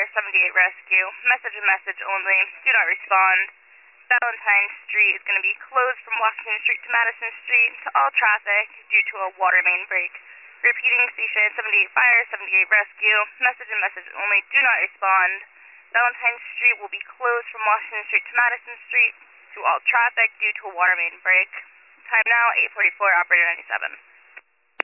Fire 78 Rescue. Message only. Do not respond. Valentine Street is going to be closed from Washington Street to Madison Street to all traffic due to a water main break. Repeating, Station 78 Fire 78 Rescue. Message only. Do not respond. Valentine Street will be closed from Washington Street to Madison Street to all traffic due to a water main break. Time now, 8:44, Operator 97.